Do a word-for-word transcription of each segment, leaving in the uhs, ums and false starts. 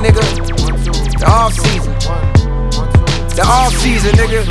nigga. The off season. The off season, nigga.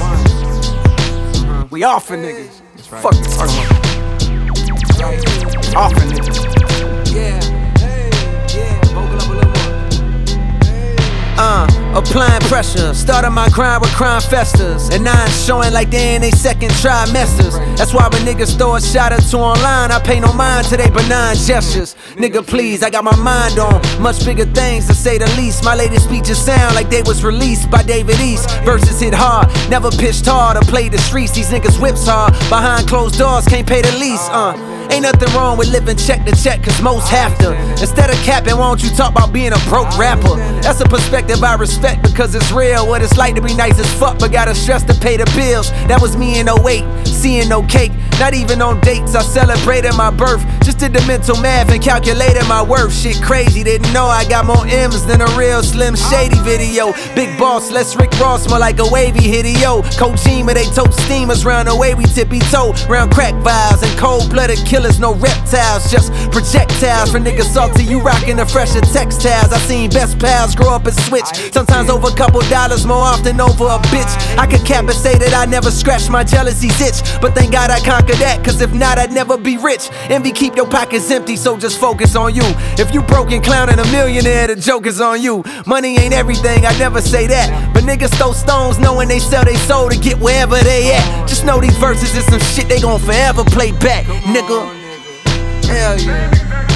We offin' niggas. Fuck you talking about. Offin' niggas. Yeah. Hey, yeah. Vocal up a little more. Uh, applying pressure. Started my grind with crime festers. And now I'm showing like they in they second trimesters. That's why when niggas throw a shot or two online, I pay no mind to they benign gestures. Nigga, please, I got my mind on much bigger things, to say the least. My latest speeches sound like they was released by David East. Verses hit hard, never pitched hard or played the streets. These niggas whips hard, behind closed doors, can't pay the lease. Uh, ain't nothing wrong with living check to check, cause most have to. Instead of capping, why don't you talk about being a broke rapper? That's a perspective I respect, because it's real what it's like to be nice as fuck, but gotta stress to pay the bills. That was me in oh eight, seeing no cake, not even on dates. I celebrated my birth, just did the mental math and calculated my worth. Shit crazy, didn't know I got more M's than a real Slim Shady video. Big boss, less Rick Ross, more like a wavy hitty-yo. Kojima, they tote steamers round the way we tippy toe. Round crack vials and cold-blooded killers, no reptiles, just projectiles. For niggas salty, you rockin' the fresher textiles. I seen best pals grow up and switch, sometimes over a couple dollars, more often over a bitch. I could cap and say that I never scratched my jealousy's itch, but thank God I conquered that, cause if not, I'd never be rich. Envy keep your pockets empty, so just focus on you. If you broke and clowning a millionaire, the joke is on you. Money ain't everything, I never say that, but niggas throw stones knowing they sell they soul to get wherever they at. Just know these verses is some shit they gon' forever play back, nigga. Hell yeah.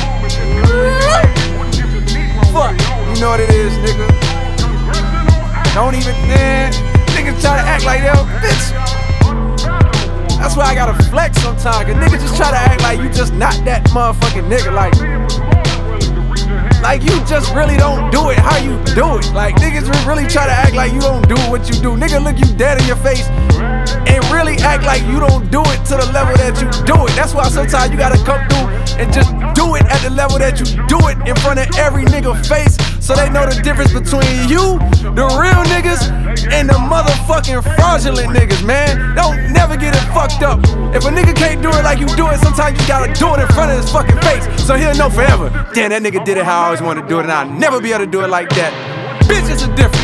Fuck, you know what it is, nigga. Don't even, man. Niggas try to act like they a bitch. That's why I gotta flex sometimes, cause niggas just try to act like you just not that motherfucking nigga. Like, like you just really don't do it how you do it. Like, niggas really try to act like you don't do what you do. Nigga look you dead in your face and really act like you don't do it to the level that you do it. That's why sometimes you gotta come through and just do it at the level that you do it in front of every nigga face, so they know the difference between you, the real niggas, and the motherfucking fraudulent niggas, man. Don't never get it fucked up. If a nigga can't do it like you do it, sometimes you gotta do it in front of his fucking face, so he'll know forever. Damn, that nigga did it how I always wanted to do it, and I'll never be able to do it like that. Bitches are different.